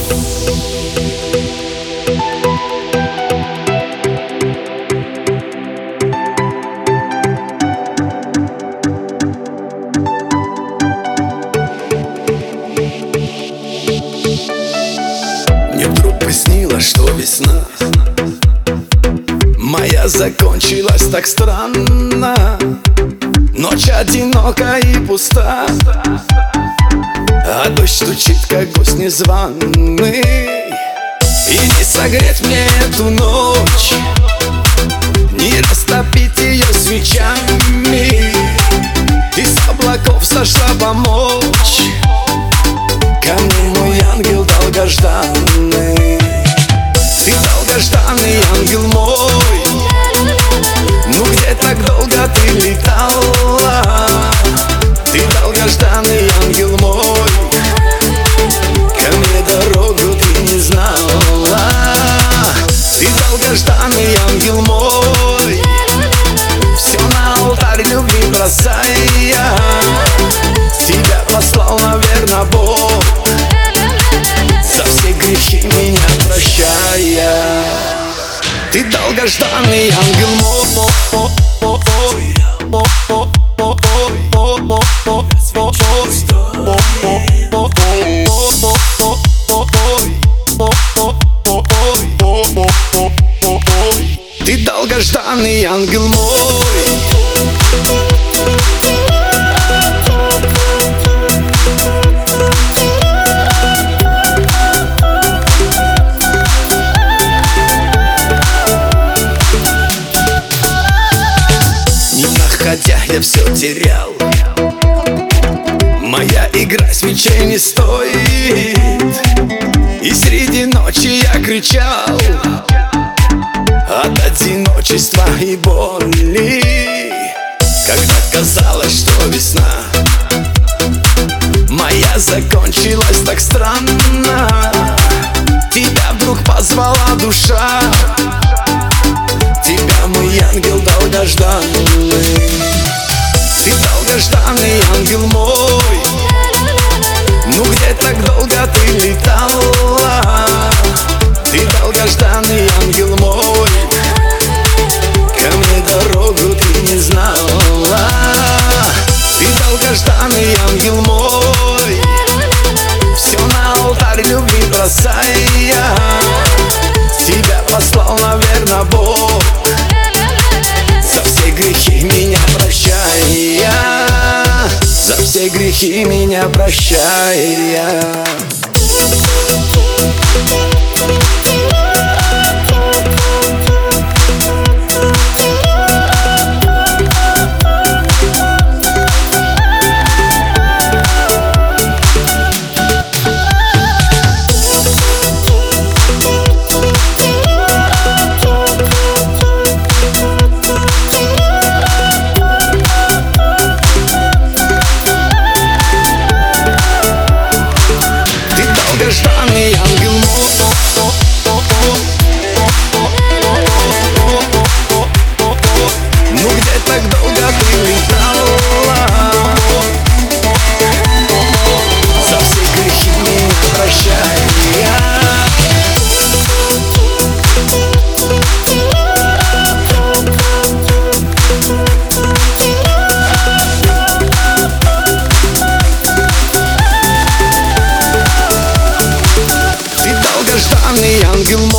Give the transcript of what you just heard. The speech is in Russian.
Мне вдруг приснилось, что весна моя закончилась так странно. Ночь одинока и пуста, а дождь стучит, как гость незваный. И не согреть мне эту ночь, не растопить ее свечами. Из облаков сошла помочь ко мне мой ангел долгожданный. Ты долгожданный ангел мой, ну где так долго ты летала? Ты долгожданный ангел мой, ко мне дорогу ты не знала. Ты долгожданный ангел мой, все на алтарь любви бросая. Тебя послал, наверно, Бог, за все грехи меня прощая. Ты долгожданный ангел мой, ты долгожданный ангел мой. Хотя я все терял, моя игра свечей не стоит. И среди ночи я кричал от одиночества и боли, когда казалось, что весна моя закончилась так странно. Тебя вдруг позвала душа, тебя мой ангел долгожданный. Ты долгожданный ангел мой, ну где так долго ты летала? Ты долгожданный ангел мой, ко мне дорогу ты не знала. Ты долгожданный ангел мой, все на алтарь любви бросая. Тебя послал, наверно, Бог, за все грехи меня прощая. За все грехи меня прощая. Долгожданный ангел мой, ну где так долго ты летала? За все грехи меня прощая. Долгожданный ангел мой.